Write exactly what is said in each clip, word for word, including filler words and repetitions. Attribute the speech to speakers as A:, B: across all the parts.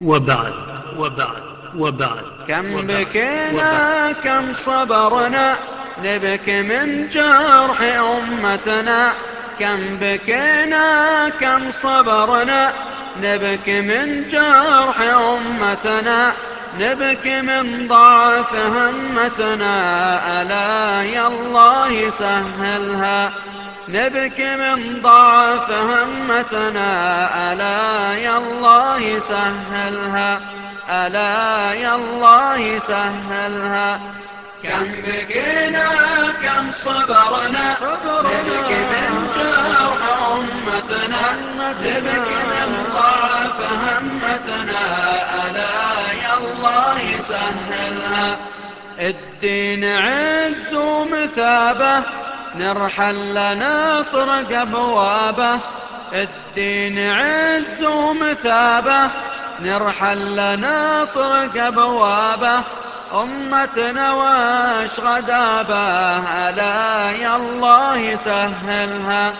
A: وبعد وبعد وبعد
B: كم
A: وبعد وبعد
B: بكينا كم صبرنا نبكي من جرح أمتنا. كم بكينا كم صبرنا نبكي من جرح أمتنا. نبكي من ضعف همتنا، ألا يا الله سهلها. نبكي من ضعف همتنا، ألا يا الله سهلها. ألا يا الله سهلها.
C: كم بكينا كم صبرنا نبكي من جرح أمتنا. نبكي من ضعف همتنا، ألا يا الله سهلها.
B: الدين عز ومثابة نرحل نطرق أبوابه. الدين عز ومثابة نرحل نطرق أبوابه. أمتنا واش غدابه، ألا يا الله سهلها.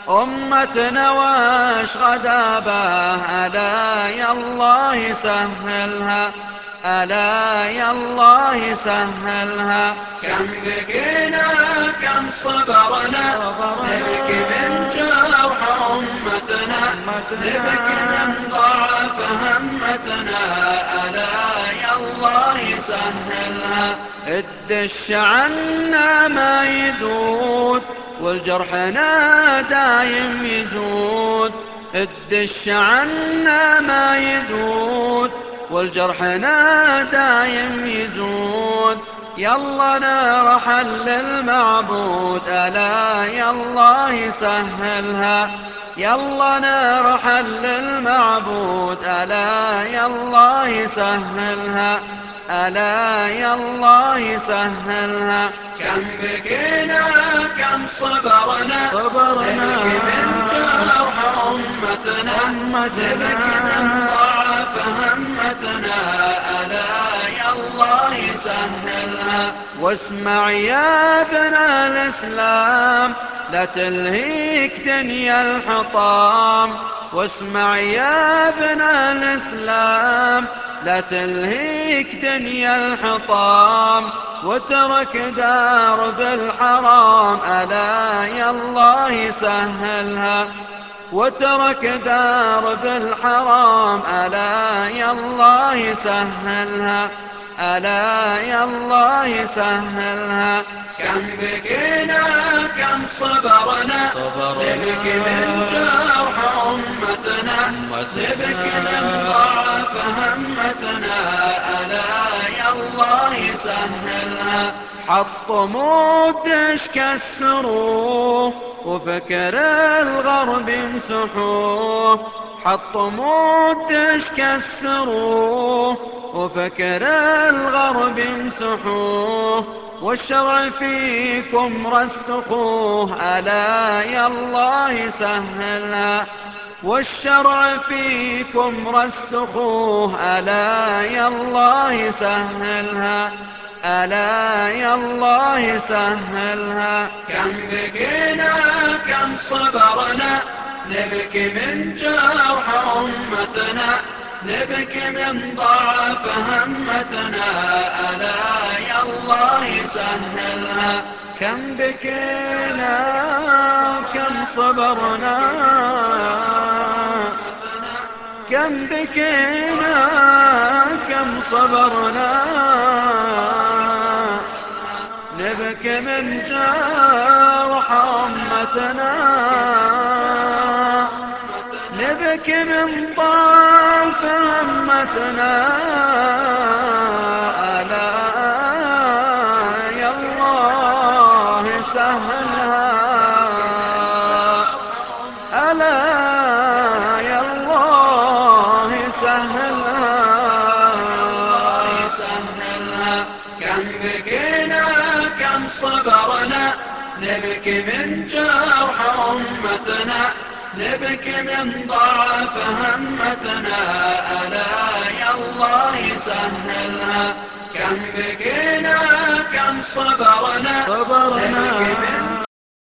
B: أمتنا واش غدابه، ألا يا الله سهلها. ألا يا الله سهلها.
C: كم بكينا كم صبرنا نبكي من جرح أمتنا. نبكي من ضعف همتنا، ألا يا الله سهلها.
B: الدش عنا ما يذود والجرحنا دايم يزود. الدش عنا ما يذود والجرحنا دايم يزود. يلا نرحل للمعبود، ألا يا الله سهلها. يلا نرحل للمعبود، ألا يا الله سهلها. ألا يا الله سهلها.
C: كم بكينا كم صبرنا
B: صبرنا
C: نبكي من جرح أمتنا. نبكي من ضعف همتنا، ألا يا الله سهلها.
B: واسمع يا بنا الإسلام لا تلهيك دنيا الحطام. واسمع يا بنا الإسلام لا تلهيك دنيا الحطام. واترك درب الحرام، ألا يا الله سهلها. واترك درب الحرام، ألا يا الله سهلها. ألا يا الله سهلها.
C: كم بكينا كم صبرنا نبكي من جرح أمتنا. نبكي من ضعف همتنا، ألا يا الله سهلها.
B: حطموا الدش كسروه وفكر الغرب مسحوه. حطموا الدش كسروه وفكر الغرب مسحوه. والشرع فيكم رسخوه، ألا يا الله سهلها. والشرع فيكم رسخوه، ألا يا الله سهلها. ألا يا الله سهلها.
C: كم بكينا كم صبرنا نبكي من جرح أمتنا. نبكي من ضعف همتنا، ألا يا الله سهلها.
B: كم بكينا كم صبرنا كم بكينا كم صبرنا نبكي من جرح أمتنا. نبكي من ضعف همتنا، ألا يا الله سهلها. ألا يا الله سهلها.
C: سهلها. كم بكينا كم صبرنا نبكي من جرح أمتنا. نبكي من ضعف همتنا، ألا يا الله سهلها. كم بكينا كم صبرنا
B: صبرنا
C: نبكي من